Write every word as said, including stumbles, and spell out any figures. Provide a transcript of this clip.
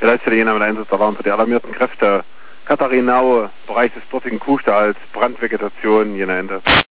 Letzte jener mit Einsatz der waren für die alarmierten Kräfte. Katharinaue, Bereich des dortigen Kuhstalls, Brandvegetation, jener Ende.